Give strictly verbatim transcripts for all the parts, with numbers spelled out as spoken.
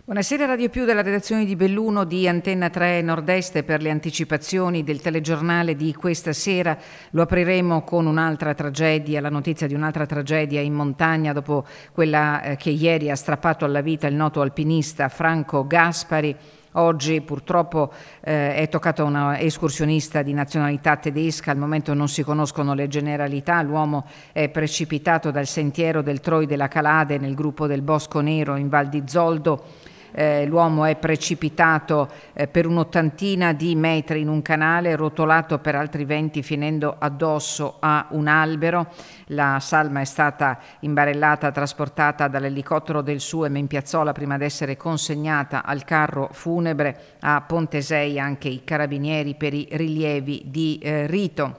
Buonasera Radio Più della redazione di Belluno di Antenna tre Nord-Est per le anticipazioni del telegiornale di questa sera. Lo apriremo con un'altra tragedia, la notizia di un'altra tragedia in montagna dopo quella eh, che ieri ha strappato alla vita il noto alpinista Franco Gaspari. Oggi purtroppo eh, è toccato a una escursionista di nazionalità tedesca, al momento non si conoscono le generalità. L'uomo è precipitato dal sentiero del Troi della Calade nel gruppo del Bosco Nero in Val di Zoldo. Eh, l'uomo è precipitato eh, per un'ottantina di metri in un canale, rotolato per altri venti finendo addosso a un albero. La salma è stata imbarellata, trasportata dall'elicottero del SUEM in piazzola prima di essere consegnata al carro funebre. A Pontesei anche i carabinieri per i rilievi di eh, rito.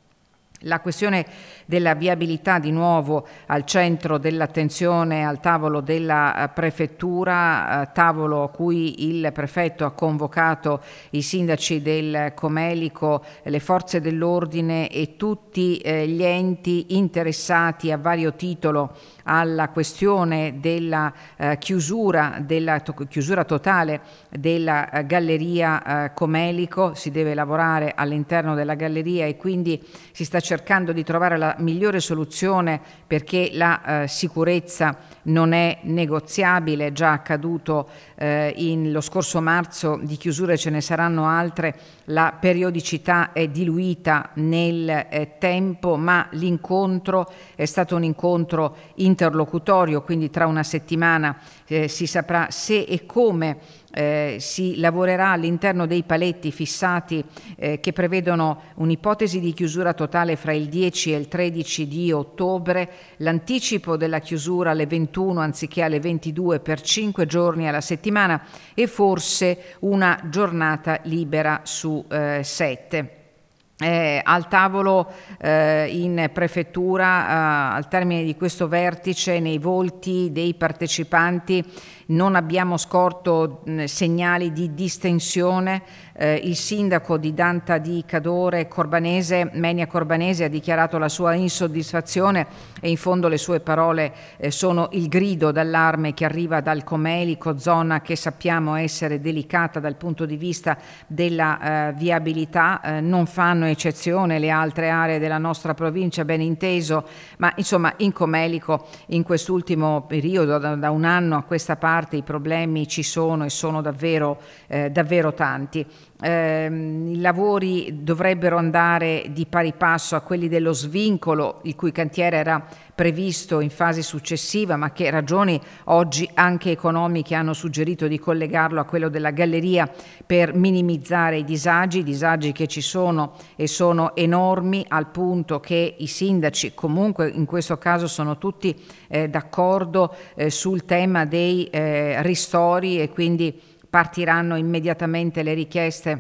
La questione della viabilità di nuovo al centro dell'attenzione al tavolo della prefettura, tavolo a cui il prefetto ha convocato i sindaci del Comelico, le forze dell'ordine e tutti eh, gli enti interessati a vario titolo alla questione della eh, chiusura, della to- chiusura totale della eh, galleria eh, Comelico. Si deve lavorare all'interno della galleria e quindi si sta cercando di trovare la migliore soluzione perché la eh, sicurezza non è negoziabile. È già accaduto eh, in, lo scorso marzo, di chiusure ce ne saranno altre, la periodicità è diluita nel eh, tempo, ma l'incontro è stato un incontro interlocutorio, quindi tra una settimana eh, si saprà se e come Eh, si lavorerà all'interno dei paletti fissati eh, che prevedono un'ipotesi di chiusura totale fra il dieci e il tredici di ottobre, l'anticipo della chiusura alle ventuno anziché alle ventidue per cinque giorni alla settimana e forse una giornata libera su eh, sette. Eh, al tavolo eh, in prefettura, eh, al termine di questo vertice, nei volti dei partecipanti non abbiamo scorto mh, segnali di distensione. Eh, il sindaco di Danta di Cadore, Corbanese, Menia Corbanese, ha dichiarato la sua insoddisfazione e in fondo le sue parole eh, sono il grido d'allarme che arriva dal Comelico, zona che sappiamo essere delicata dal punto di vista della eh, viabilità. Eh, non fanno eccezione le altre aree della nostra provincia, ben inteso, ma insomma in Comelico in quest'ultimo periodo, da, da un anno a questa parte, i problemi ci sono e sono davvero, eh, davvero tanti. Eh, I lavori dovrebbero andare di pari passo a quelli dello svincolo, il cui cantiere era previsto in fase successiva, ma che ragioni oggi anche economiche hanno suggerito di collegarlo a quello della galleria per minimizzare i disagi, i disagi che ci sono e sono enormi, al punto che i sindaci comunque in questo caso sono tutti eh, d'accordo eh, sul tema dei eh, ristori e quindi partiranno immediatamente le richieste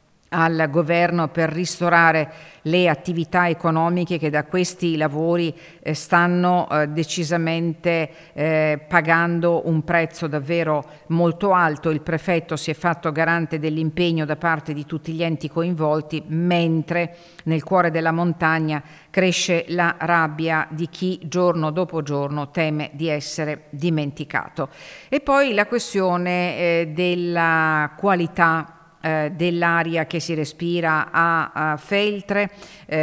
al governo per ristorare le attività economiche che da questi lavori eh, stanno eh, decisamente eh, pagando un prezzo davvero molto alto. Il prefetto si è fatto garante dell'impegno da parte di tutti gli enti coinvolti, mentre nel cuore della montagna cresce la rabbia di chi giorno dopo giorno teme di essere dimenticato. E poi la questione eh, della qualità Eh, dell'aria che si respira a, a Feltre,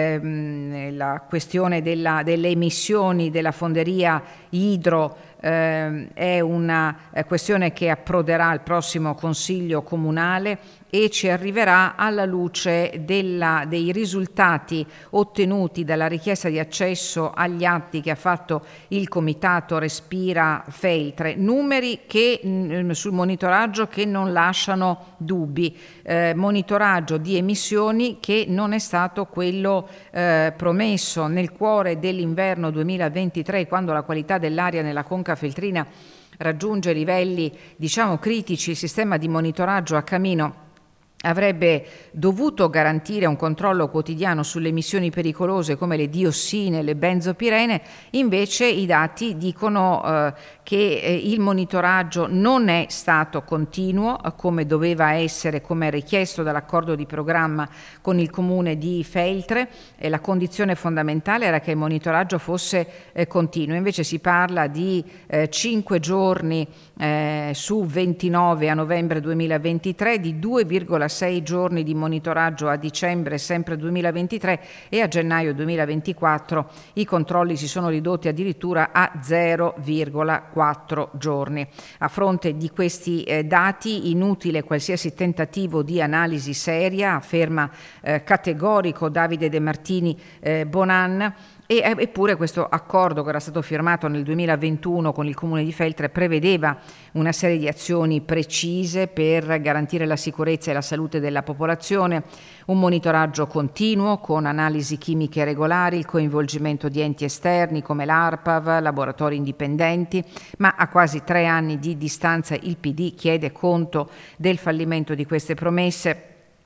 ehm, la questione della, delle emissioni della fonderia idro eh, è una eh, questione che approderà al prossimo Consiglio Comunale e ci arriverà alla luce della, dei risultati ottenuti dalla richiesta di accesso agli atti che ha fatto il Comitato Respira Feltre, numeri che mh, sul monitoraggio che non lasciano dubbi, eh, monitoraggio di emissioni che non è stato quello eh, promesso nel cuore dell'inverno duemilaventitré, quando la qualità dell'aria nella conca feltrina raggiunge livelli diciamo critici. Il sistema di monitoraggio a camino avrebbe dovuto garantire un controllo quotidiano sulle emissioni pericolose come le diossine e le benzopirene. Invece i dati dicono eh, che eh, il monitoraggio non è stato continuo eh, come doveva essere, come richiesto dall'accordo di programma con il comune di Feltre, e la condizione fondamentale era che il monitoraggio fosse eh, continuo. Invece si parla di eh, cinque giorni eh, su ventinove a novembre duemilaventitré, di due virgola sei giorni di monitoraggio a dicembre sempre duemilaventitré, e a gennaio duemilaventiquattro i controlli si sono ridotti addirittura a zero virgola quattro giorni. A fronte di questi eh, dati, inutile qualsiasi tentativo di analisi seria, afferma eh, categorico Davide De Martini eh, Bonan. E, eppure questo accordo, che era stato firmato nel duemilaventuno con il comune di Feltre, prevedeva una serie di azioni precise per garantire la sicurezza e la salute della popolazione, un monitoraggio continuo con analisi chimiche regolari, il coinvolgimento di enti esterni come l'ARPAV, laboratori indipendenti, ma a quasi tre anni di distanza il P D chiede conto del fallimento di queste promesse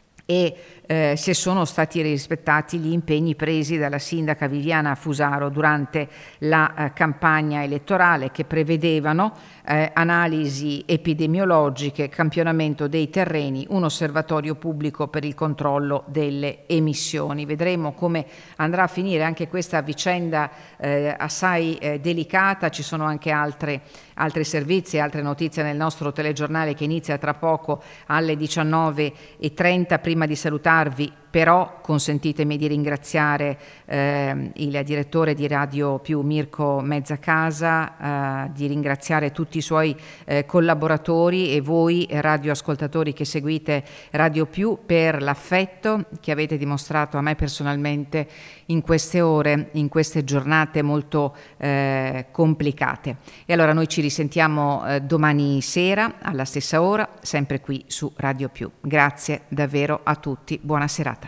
e eh, se sono stati rispettati gli impegni presi dalla sindaca Viviana Fusaro durante la eh, campagna elettorale, che prevedevano eh, analisi epidemiologiche, campionamento dei terreni, un osservatorio pubblico per il controllo delle emissioni. Vedremo come andrà a finire anche questa vicenda eh, assai eh, delicata. Ci sono anche altre, altri servizi e altre notizie nel nostro telegiornale, che inizia tra poco alle diciannove e trenta. Prima di salutarvi, però, consentitemi di ringraziare eh, il direttore di Radio Più Mirko Mezzacasa, eh, di ringraziare tutti i suoi eh, collaboratori e voi radioascoltatori che seguite Radio Più per l'affetto che avete dimostrato a me personalmente in queste ore, in queste giornate molto eh, complicate. E allora noi ci risentiamo eh, domani sera alla stessa ora, sempre qui su Radio Più. Grazie davvero a tutti, buona serata.